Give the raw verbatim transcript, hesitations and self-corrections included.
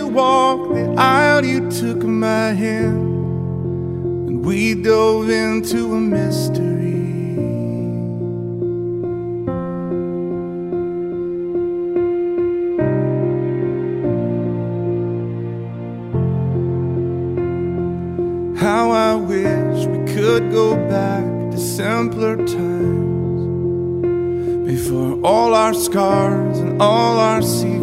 walked the aisle, you took my hand, and we dove into a mystery. How I wish we could go back to simpler times, before all our scars and all our secrets